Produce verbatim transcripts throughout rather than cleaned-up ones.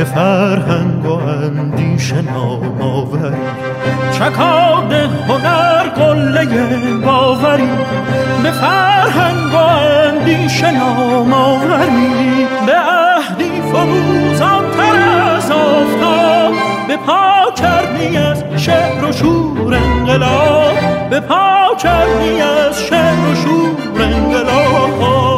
فرهنگ و اندیشه نام آوری، چکاد هنر قله باوری، به فرهنگ و اندیشه نام آوری، به عهدی فروزان‌تر از آفتاب، به پا کردی از شعر و شور انقلاب، به پا کردی از شعر و شور انقلاب.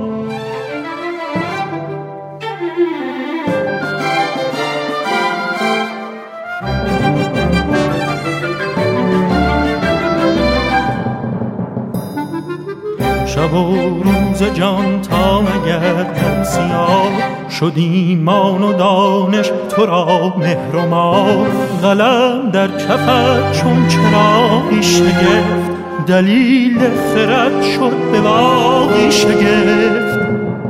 شب و روز جان تا نگردد سیاه، شد ایمان و دانش تو را مهر و ماه، قلم در کفت چون چراغی شگفت، دلیل خرد شد به باغی شگفت.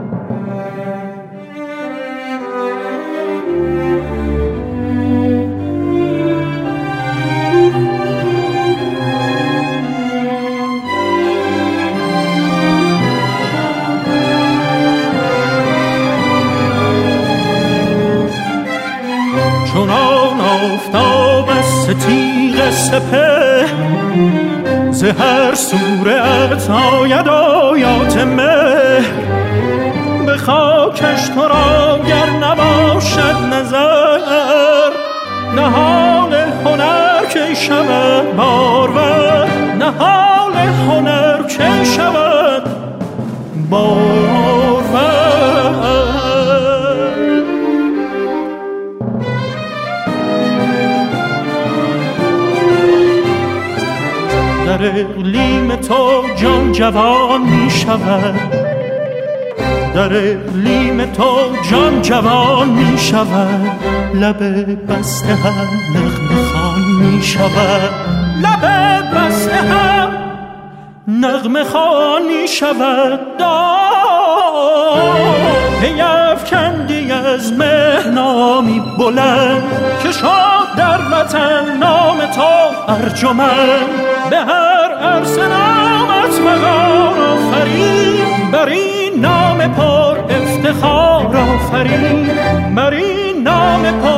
چونان آفتاب از تیغ سپه، ز هر صورت آید آیات مهر، به خاکش تو را گر نباشد نظر، نهال هنر که شود بارور، نهال هنر که شود بارور. در اقلیم تو جان جوان می شود، در اقلیم تو جان جوان می شود، لب بسته هم نغمه خوان می شود، لب بسته هم نغمه خوان می شود. پیفکندی از مهنامی بلند، که شد در وطن نام تو ارجمند، به هر عرصه نامت وقار آفرین، بر این نام پر افتخار آفرین، بر این نام پر